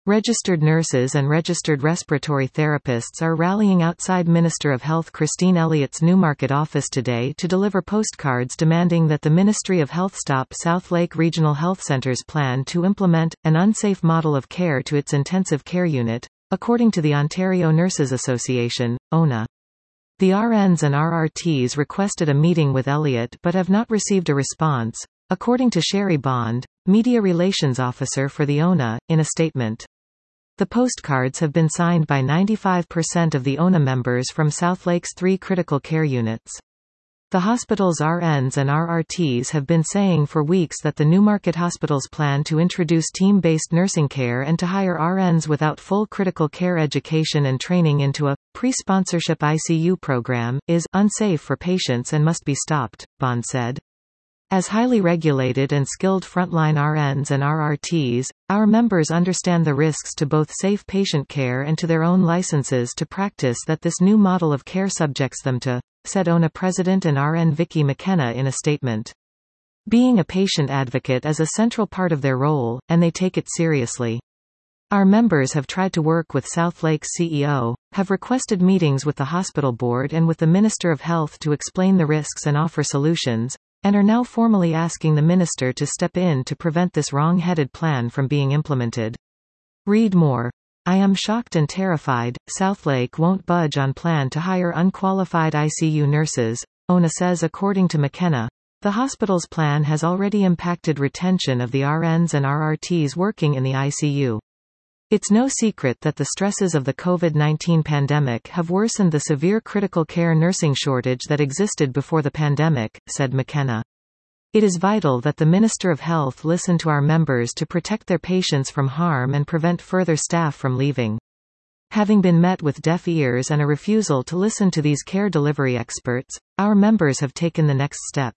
Registered nurses and registered respiratory therapists are rallying outside Minister of Health Christine Elliott's Newmarket office today to deliver postcards demanding that the Ministry of Health stop Southlake Regional Health Centre's plan to implement an unsafe model of care to its intensive care unit, according to the Ontario Nurses Association, ONA. The RNs and RRTs requested a meeting with Elliott but have not received a response, according to Sherry Bond, Media Relations Officer for the ONA, in a statement. The postcards have been signed by 95% of the ONA members from Southlake's 3 critical care units. The hospital's RNs and RRTs have been saying for weeks that the Newmarket Hospital's plan to introduce team-based nursing care and to hire RNs without full critical care education and training into a pre-sponsorship ICU program is unsafe for patients and must be stopped, Bond said. As highly regulated and skilled frontline RNs and RRTs, our members understand the risks to both safe patient care and to their own licenses to practice that this new model of care subjects them to, said ONA President and RN Vicky McKenna in a statement. Being a patient advocate is a central part of their role, and they take it seriously. Our members have tried to work with Southlake's CEO, have requested meetings with the hospital board and with the Minister of Health to explain the risks and offer solutions, and are now formally asking the minister to step in to prevent this wrong-headed plan from being implemented. Read more. I am shocked and terrified. Southlake won't budge on plan to hire unqualified ICU nurses, ONA says. According to McKenna, the hospital's plan has already impacted retention of the RNs and RRTs working in the ICU. It's no secret that the stresses of the COVID-19 pandemic have worsened the severe critical care nursing shortage that existed before the pandemic, said McKenna. It is vital that the Minister of Health listen to our members to protect their patients from harm and prevent further staff from leaving. Having been met with deaf ears and a refusal to listen to these care delivery experts, our members have taken the next step.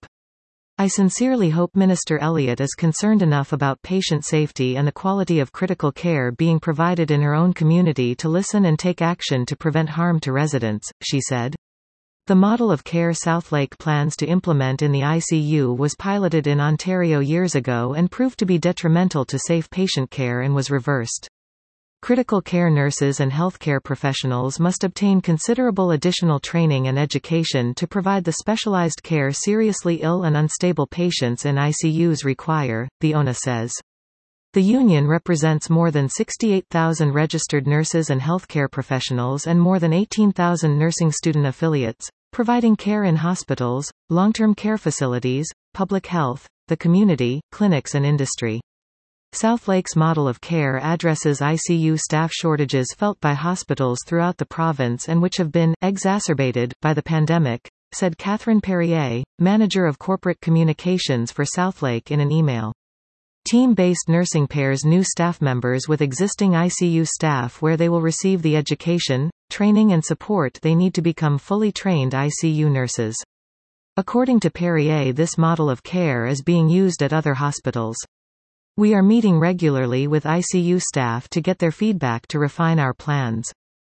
I sincerely hope Minister Elliott is concerned enough about patient safety and the quality of critical care being provided in her own community to listen and take action to prevent harm to residents, she said. The model of care Southlake plans to implement in the ICU was piloted in Ontario years ago and proved to be detrimental to safe patient care and was reversed. Critical care nurses and healthcare professionals must obtain considerable additional training and education to provide the specialized care seriously ill and unstable patients in ICUs require, the ONA says. The union represents more than 68,000 registered nurses and healthcare professionals and more than 18,000 nursing student affiliates, providing care in hospitals, long-term care facilities, public health, the community, clinics and industry. Southlake's model of care addresses ICU staff shortages felt by hospitals throughout the province and which have been exacerbated by the pandemic, said Catherine Perrier, manager of corporate communications for Southlake in an email. Team-based nursing pairs new staff members with existing ICU staff where they will receive the education, training and support they need to become fully trained ICU nurses. According to Perrier, this model of care is being used at other hospitals. We are meeting regularly with ICU staff to get their feedback to refine our plans.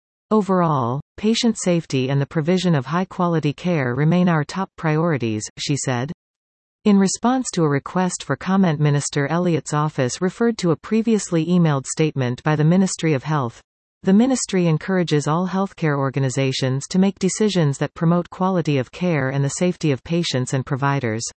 Overall, patient safety and the provision of high-quality care remain our top priorities, she said. In response to a request for comment, Minister Elliott's office referred to a previously emailed statement by the Ministry of Health. The ministry encourages all healthcare organizations to make decisions that promote quality of care and the safety of patients and providers.